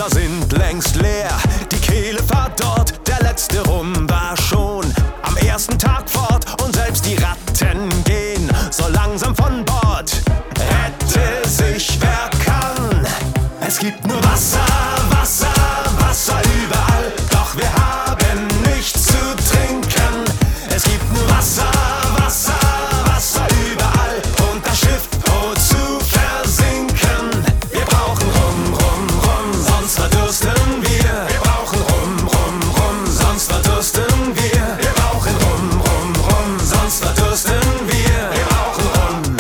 Fässer sind längst leer, die Kehle verdorrt, der letzte Rum war schon am ersten Tag fort und selbst die Ratten gehen so langsam von Bord. Rette sich wer kann, es gibt nur Wasser, Wasser, Wasser überall, doch wir haben nichts zu trinken. Es gibt nur Wasser, Wasser, Wasser überall und das Schiff droht zu versinken. Wir brauchen Rum, Rum, Rum, sonst verdursten wir. Wir brauchen Rum, Rum, Rum, sonst verdursten wir. Wir brauchen Rum, Rum, Rum, sonst verdursten wir. Wir brauchen Rum.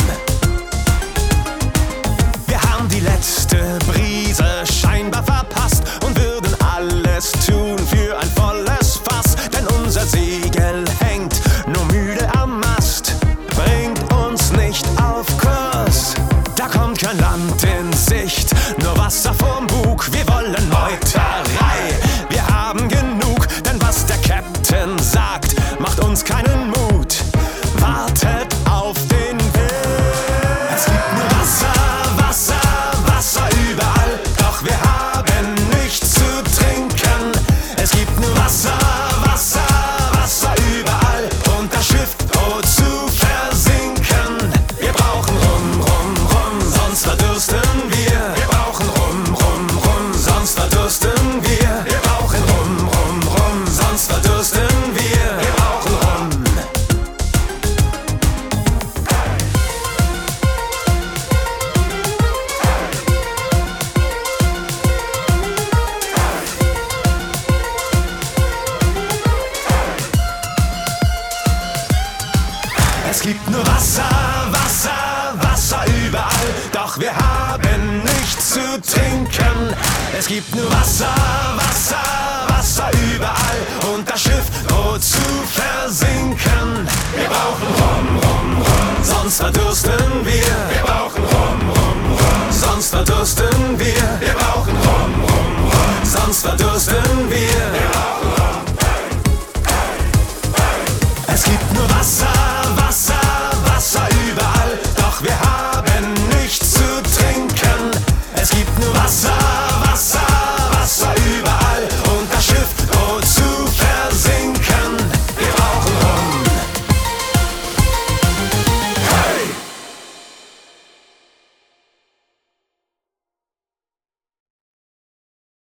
Wir haben die letzte Brise scheinbar verpasst und würden alles tun für ein volles Fass, denn unser Segel hängt nur müde am Mast, bringt uns nicht auf Kurs. Da kommt kein Land in Sicht, nur Wasser vorm Bug. Wir wollen Meuterei, wir haben genug, denn was der Captain sagt, macht uns keinen Mut. Wartet auf den Wind. Es gibt nur Wasser, Wasser, Wasser überall, doch wir haben nichts zu trinken. Es gibt nur Wasser, Wasser, Wasser überall und das Schiff droht zu versinken. Wir brauchen Rum, Rum, Rum, sonst verdursten wir. Wir brauchen Rum, Rum, Rum, sonst verdursten wir. Wir brauchen Rum, Rum, Rum, sonst verdursten wir. Wir brauchen Rum. Es gibt nur Wasser, Wasser, Wasser überall, doch wir haben nichts zu trinken. Es gibt nur Wasser, Wasser, Wasser überall und das Schiff droht zu versinken. Wir brauchen Rum, Rum, Rum, sonst verdursten wir. Wir brauchen Rum, Rum, Rum, sonst verdursten